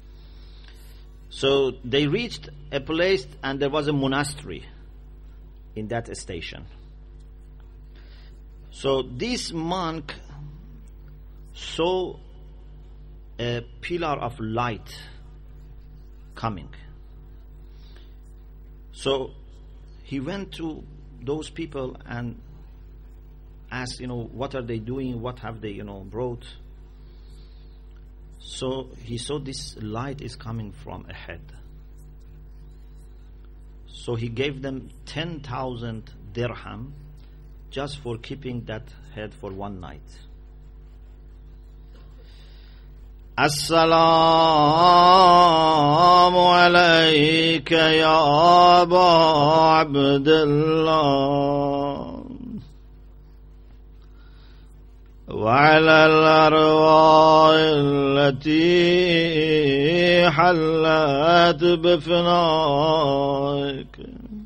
So they reached a place and there was a monastery in that station. So this monk saw a pillar of light coming. So he went to those people and asked, you know, what are they doing? What have they, you know, brought? So he saw this light is coming from ahead. So he gave them ten thousand dirham just for keeping that head for one night. As-salamu alayka ya Aba Abdullah وعلى الأرواح التي حلت بفنائك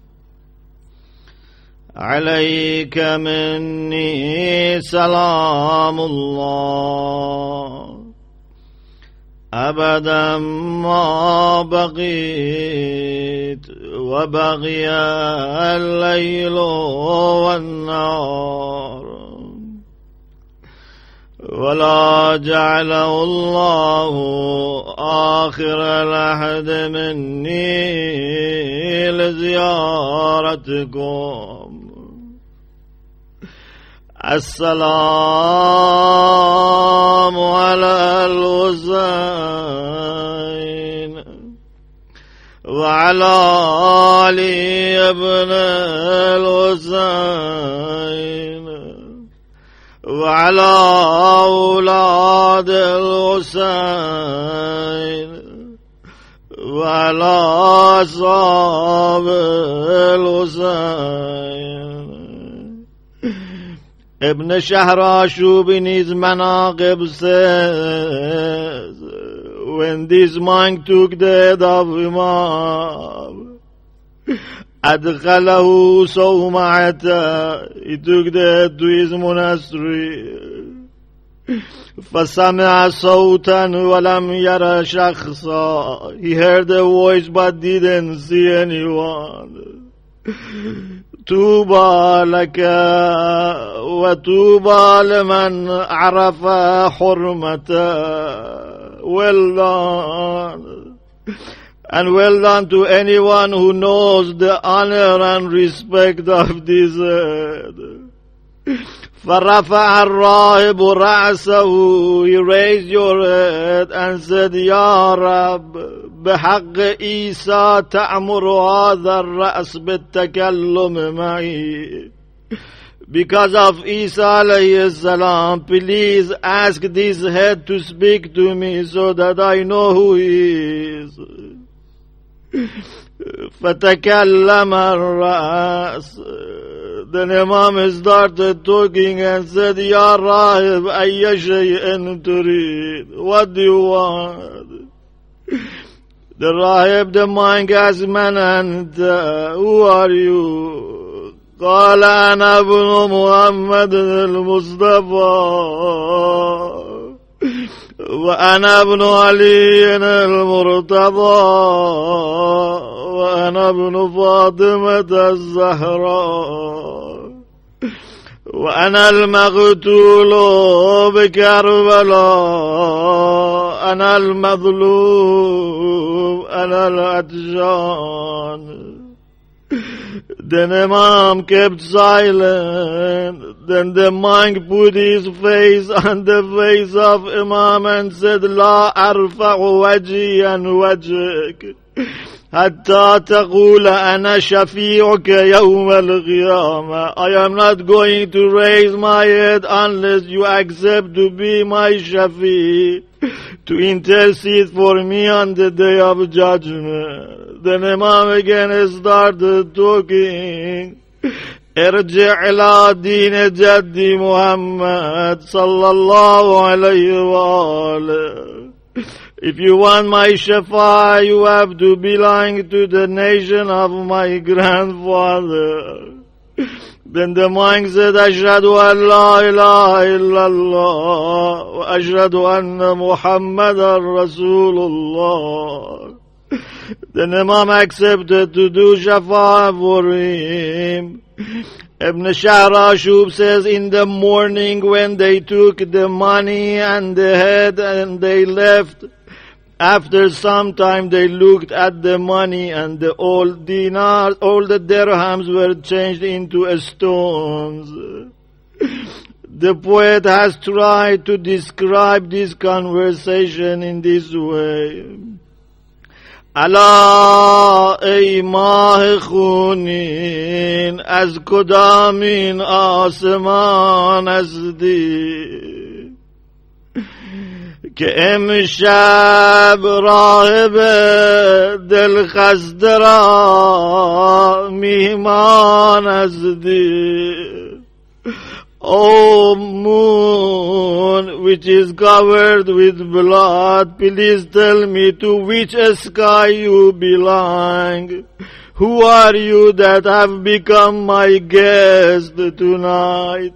عليك مني سلام الله أبدا ما بقيت وبقي الليل والنهار ولا جعله الله آخر العهد مني لزيارتكم السلام على الحسين وعلى علي ابن الحسين وعلى أولاد الحسين وعلى أصحاب الحسين. Ibn Shahrashub in his Manaqib says, when this monk took the head of Imam, أدخله صومعته, he took the head to his monastery. فسمع صوتا ولم ير شخصا, he heard a voice but didn't see anyone. طوبى لك وطوبى لمن عرف حرمته, well done, and well done to anyone who knows the honor and respect of this head. فَرَفَعَ الرَّاهِبُ رَأْسَهُ, he raised your head and said, يا رب بحق عيسى تأمر هذا الرأس بالتكلم معي. Because of Isa alayhi salam, please ask this head to speak to me so that I know who he is. فَتَكَلَّمَ الرَّأْسُ, then Imam started talking and said, Ya Rahib, أَيَّ شَيْءٍ تُرِيد, what do you want? The Rahib, the monk asked, Man anta, who are you? قال أنا ابن محمد المصطفى وأنا ابن علي المرتضى وأنا ابن فاطمة الزهراء وأنا المقتول بكربلاء أنا المظلوم أنا العطشان. Then Imam kept silent. Then the monk put his face on the face of Imam and said, La arfa'u wajhi an wajhik. حتى تقول أنا شفيعك يوم القيامة. I am not going to raise my head unless you accept to be my shafi, to intercede for me on the day of judgment. Then Imam again started talking. ارجع إلى دين جد محمد صلى الله عليه وآله. If you want my shafa, you have to belong to the nation of my grandfather. Then the monk said, Ashhadu an la ilaha illallah, wa ashhadu anna Muhammadan Rasulullah. Then Imam accepted to do shafa for him. Ibn Shahrashub says, in the morning when they took the money and the head and they left, after some time they looked at the money and the old dinars, all the dirhams were changed into stones. The poet has tried to describe this conversation in this way. Ala ey mah khunin az kodamin asman azdi که امشب راهب دل خسته را میهمان ازدی. O moon, which is covered with blood, please tell me to which sky you belong. Who are you that have become my guest tonight?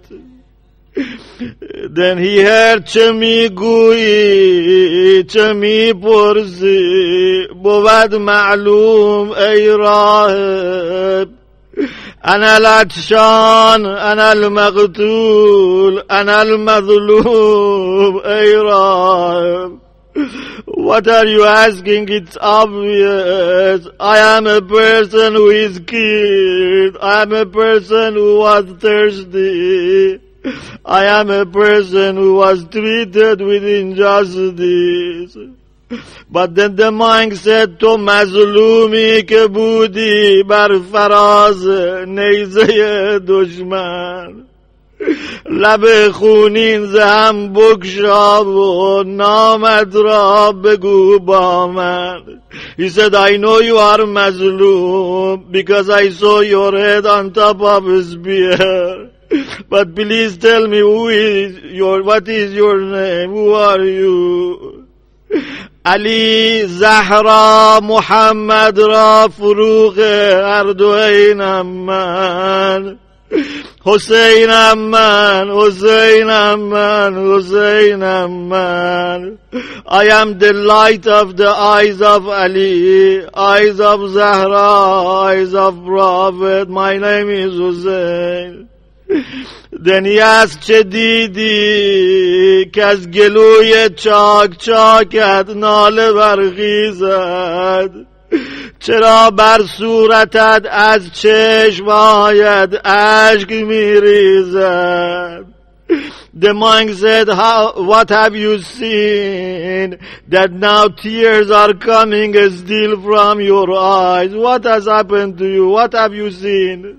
Then he heard چمی گویی چمی پرسی بود معلوم ای راهب انا العطشان انا المقتول انا المظلوم ای راهب. What are you asking? It's obvious. I am a person who is killed. I am a person who was thirsty. I am a person who was treated with injustice. But then the monk said, تو مظلومی که بودی بر فراز نیزه دشمن. لب خونین زهم بگشا و نامت را بگو با من. He said, I know you are Mazlum because I saw your head on top of a spear. But please tell me who is your, what is your name? Who are you? Ali, Zahra, Muhammad را فروغ هر دو اینم من. حسینم من، حسینم من، حسینم من. I am the light of the eyes of Ali, eyes of Zahra, eyes of Prophet. My name is Hussein. Then he asked, چه دیدی که از گلوی چاک چاکت ناله برخیزد؟ چرا بر صورتت از چشمایت اشک میریزد؟ The monk said, How, what have you seen that now tears are coming still from your eyes? What has happened to you? What have you seen?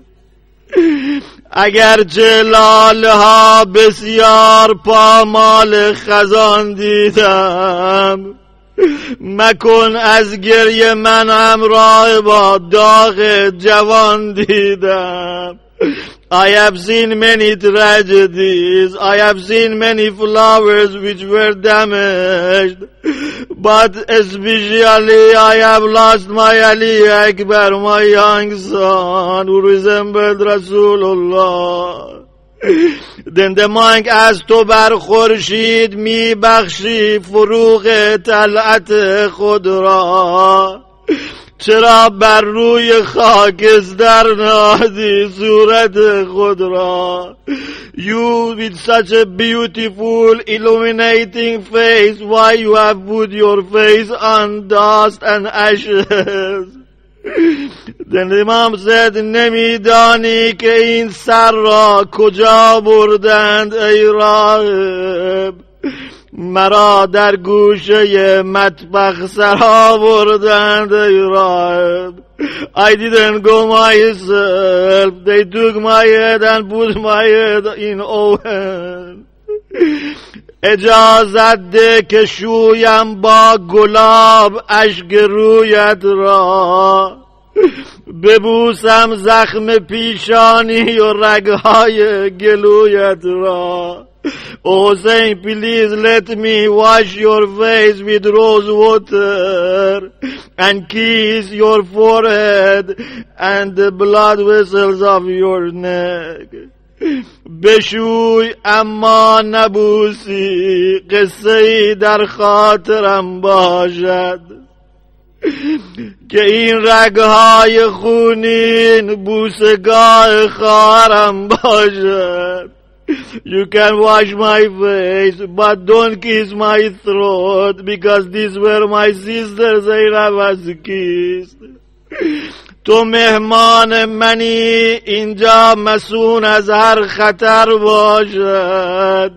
اگرچه لاله ها بسیار پامال خزان دیدم، مکن از گریه من همراه با داغ جوان دیدم. I have seen many tragedies, I have seen many flowers which were damaged, but especially I have lost my Ali Akbar, my young son, who resembled Rasulullah. Then the monk asked, تو بر خورشید می بخشی فروغ طلعت خود را، چرا بر روی خاکستر نهادی صورت خود را؟ You with such a beautiful illuminating face, why you have put your face on dust and ashes? Then the Imam said, نمیدانی که این سر را کجا بردند ای راهب؟ مرا در گوشه مطبخ سرها بردند ای راهب. I didn't go myself. They took my head and put my head in oven. اجازت ده که شویم با گلاب اشک رویت را، ببوسم زخم پیشانی و رگهای گلویت را. Oh Hussein, please let me wash your face with rose water and kiss your forehead and the blood vessels of your neck. بشوی اما نبوسی، قصه‌ای در خاطرم باشد که این رگهای خونین بوسگاه خواهرم باشد. You can wash my face, but don't kiss my throat, because these were my sisters Zainab was kissed. تو مهمان منی، اینجا مسون از هر خطر باشد.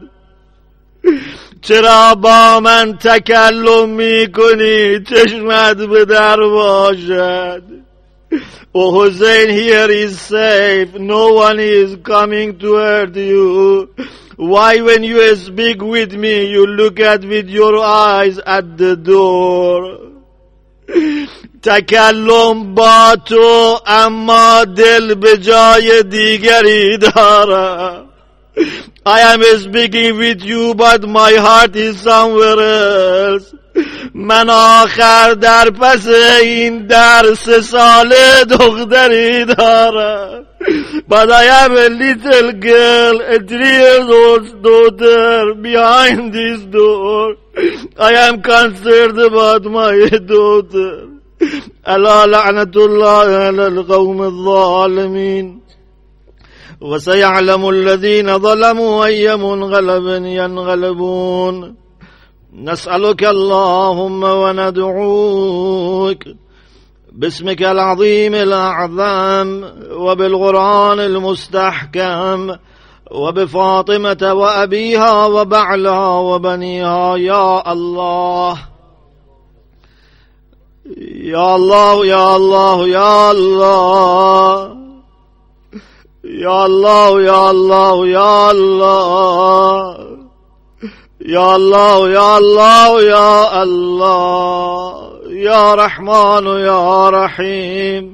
چرا با من تکلم می کنی؟ چشمت به در باشد. Oh Hussein, here is safe. No one is coming to hurt you. Why when you speak with me, you look at with your eyes at the door? تکلم با تو اما دل به جای دیگری دارم. I am speaking with you but my heart is somewhere else. من آخر در پس این در سه ساله دختری دارم. But I am a little girl, a three years old daughter behind this door. I am concerned about my daughter. ألا لعنة الله على القوم الظالمين. وسيعلم الذين ظلموا أي منقلب ينقلبون. نسألك اللهم وندعوك باسمك العظيم الأعظم وبالقرآن المستحكم وبفاطمة وأبيها وبعلها وبنيها يا الله يا الله يا الله يا الله يا الله يا الله يا الله يا الله يا الله يا الله يا رحمن يا رحيم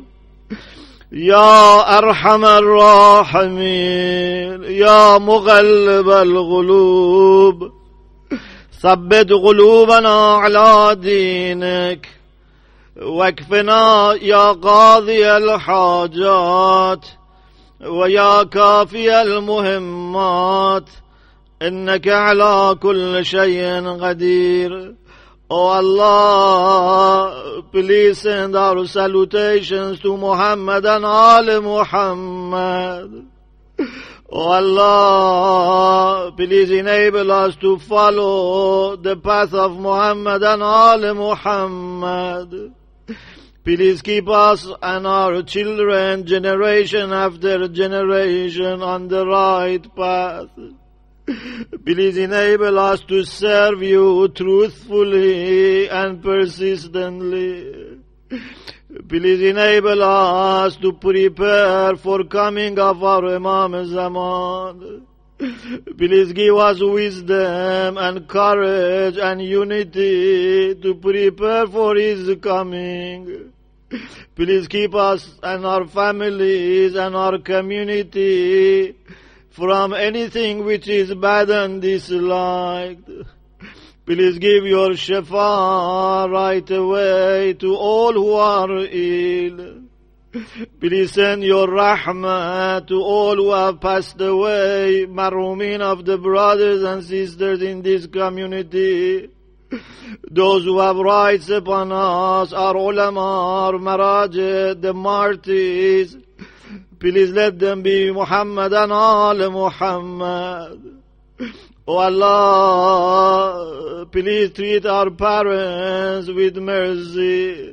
يا أرحم الراحمين يا مغلب القلوب ثبت قلوبنا على دينك واكفنا يا قاضي الحاجات ويا كافي المهمات إنك على كل شيء قدير. Oh Allah, please send our salutations to Muhammad and all Muhammad. Oh Allah, please enable us to follow the path of Muhammad and all Muhammad. Please keep us and our children, generation after generation, on the right path. Please enable us to serve you truthfully and persistently. Please enable us to prepare for coming of our Imam Zaman. Please give us wisdom and courage and unity to prepare for his coming. Please keep us and our families and our community from anything which is bad and disliked. Please give your shafa right away to all who are ill. Please send your rahmah to all who have passed away, marhumin of the brothers and sisters in this community. Those who have rights upon us, our ulama, our marajid, the martyrs, please let them be Muhammad and all Muhammad. Oh Allah, please treat our parents with mercy.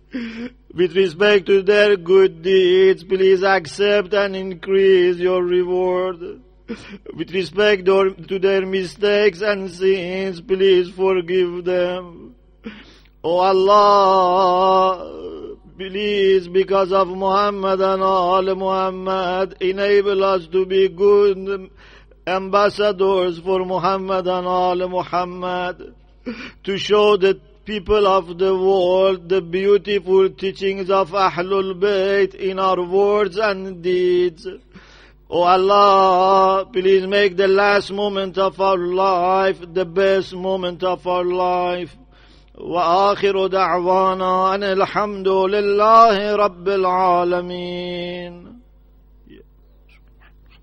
With respect to their good deeds, please accept and increase your reward. With respect to their mistakes and sins, please forgive them. O Allah, please, because of Muhammad and all Muhammad, enable us to be good ambassadors for Muhammad and all Muhammad, to show the people of the world the beautiful teachings of Ahlul Bayt in our words and deeds. O Allah, please make the last moment of our life the best moment of our life. وآخر دعوانا أن الحمد لله رب العالمين.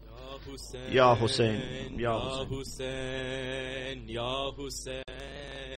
Ya Hussein, Ya Hussein, Ya Hussein, Ya Hussein.